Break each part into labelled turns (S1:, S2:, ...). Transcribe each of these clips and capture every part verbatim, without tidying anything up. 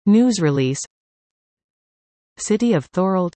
S1: News release. City of Thorold.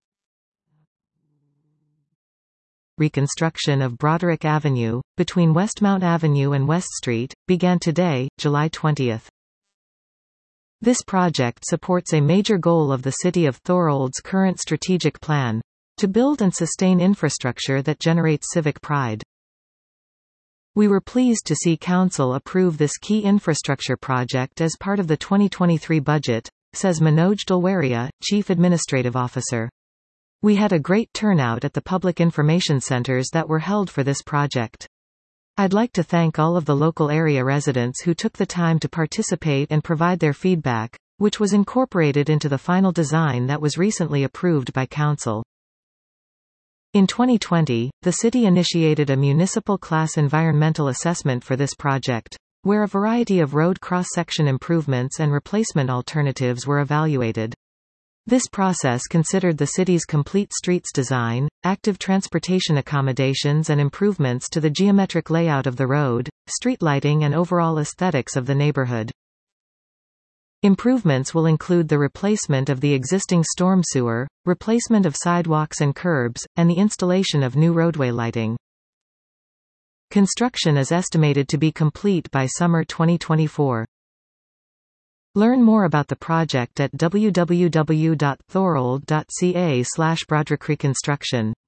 S1: Reconstruction of Broderick Avenue, between Westmount Avenue and West Street, began today, July twentieth. This project supports a major goal of the City of Thorold's current strategic plan: to build and sustain infrastructure that generates civic pride. We were pleased to see Council approve this key infrastructure project as part of the twenty twenty-three budget, says Manoj Dalwaria, Chief Administrative Officer. We had a great turnout at the public information centers that were held for this project. I'd like to thank all of the local area residents who took the time to participate and provide their feedback, which was incorporated into the final design that was recently approved by Council. In twenty twenty, the city initiated a municipal class environmental assessment for this project, where a variety of road cross-section improvements and replacement alternatives were evaluated. This process considered the city's complete streets design, active transportation accommodations and improvements to the geometric layout of the road, street lighting and overall aesthetics of the neighborhood. Improvements will include the replacement of the existing storm sewer, replacement of sidewalks and curbs, and the installation of new roadway lighting. Construction is estimated to be complete by summer twenty twenty-four. Learn more about the project at w w w dot thorold dot c a slash broderick reconstruction.